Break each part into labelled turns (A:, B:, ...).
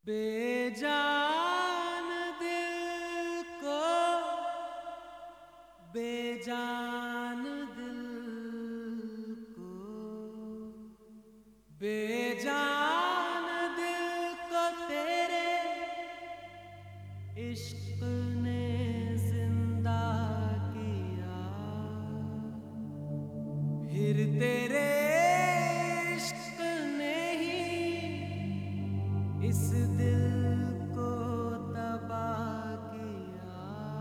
A: बेजान दिल को बेजान दिल को बेजान दिल को तेरे इश्क ने जिंदा किया। फिर तेरे इश्क ने ही इस दिल को तबाह किया।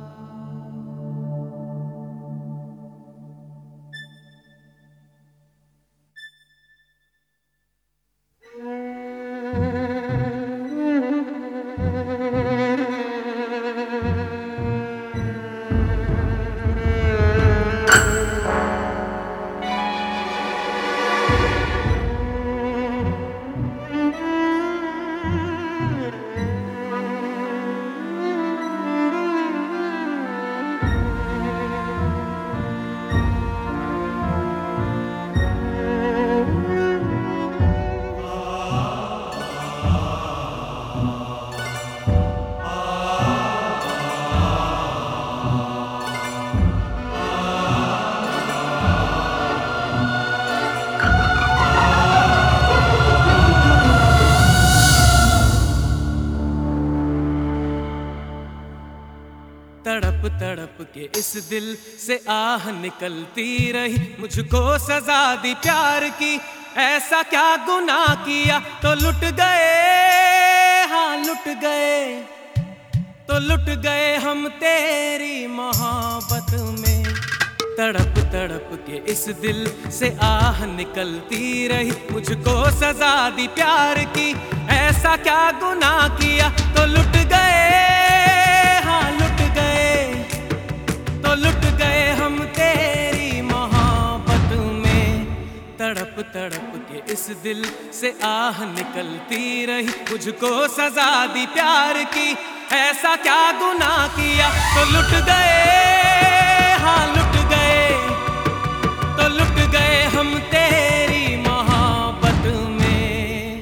A: तड़प तड़प के इस दिल से आह निकलती रही, मुझको सजा दी प्यार की। ऐसा क्या गुनाह किया तो लुट गए, हाँ लुट गए, तो लुट गए हम तेरी मोहब्बत में। तड़प तड़प के इस दिल से आह निकलती रही, मुझको सजा दी प्यार की। ऐसा क्या गुनाह किया तो लुट गए, हाँ लुट गए, तो लुट गए हम तेरी मोहब्बत में। तड़प तड़प के इस दिल से आह निकलती रही, मुझको सजा दी प्यार की। ऐसा क्या गुनाह किया तो लुट गए, हाँ लुट गए, तो लुट गए हम तेरी मोहब्बत में।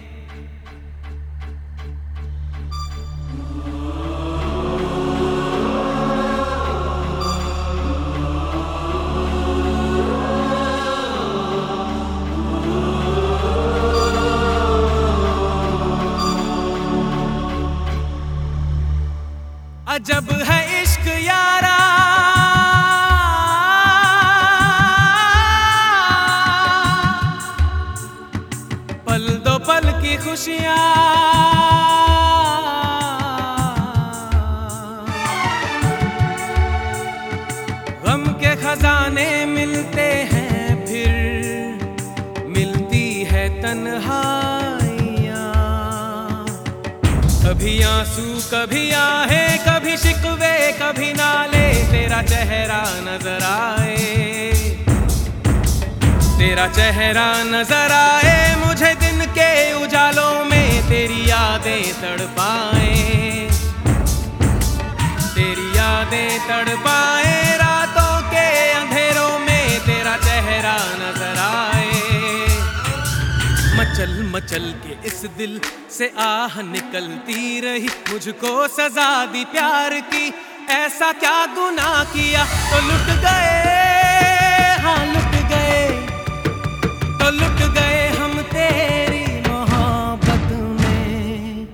A: अजब है इश्क यारा, पल दो पल की खुशियां, गम के खजाने मिलते हैं, फिर मिलती है तन्हाइयां। कभी आंसू कभी आहें, कभी शिकवे कभी नाले, तेरा चेहरा नजर आए, तेरा चेहरा नजर आए मुझे दिन के उजालों में। तेरी यादें तड़पाए, तेरी यादें तड़पाए, रातों के अंधेरों में तेरा चेहरा नजर आए। मचल मचल के इस दिल से आह निकलती रही, मुझको सजा दी प्यार की। ऐसा क्या गुनाह किया तो लुट गए, हाँ लुट गए, तो लुट गए हम तेरी मोहब्बत में।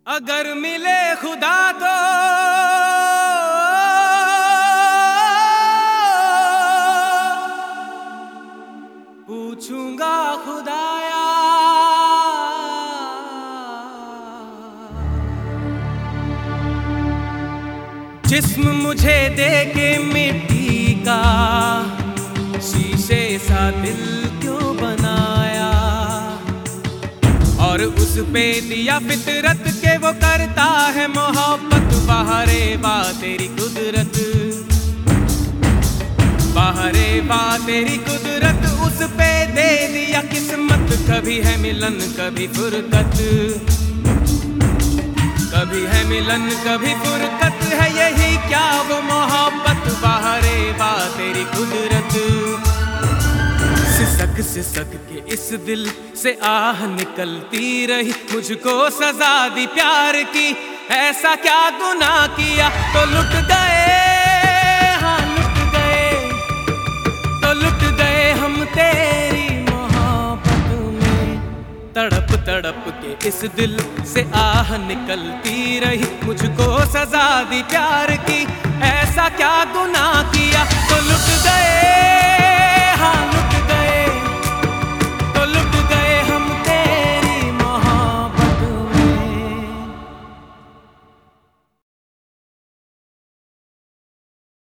A: अगर मिले खुदा तो पूछूंगा खुदाया जिस्म मुझे दे के मिट्टी का शीशे सा दिल क्यों बनाया और उस पे दिया फितरत के वो करता है मोहब्बत। बाहरे वाह तेरी कुदरत, बाहरे वाह तेरी कुदरत, उस पे दे दिया किस्मत। कभी है मिलन कभी फुरकत, कभी है मिलन कभी फुरकत, है यही क्या वो मोहब्बत। बाहरे वाह तेरी कुदरत। सिसक सिसक के इस दिल से आह निकलती रही, मुझको सजा दी प्यार की। ऐसा क्या गुनाह किया तो लुट गए, हाँ लुट गए, तो लुट गए हम तेरी मोहब्बत में। तड़प तड़प के इस दिल से आह निकलती रही, मुझको सजा दी प्यार की। ऐसा क्या गुनाह किया तो लुट गए, हाँ लुट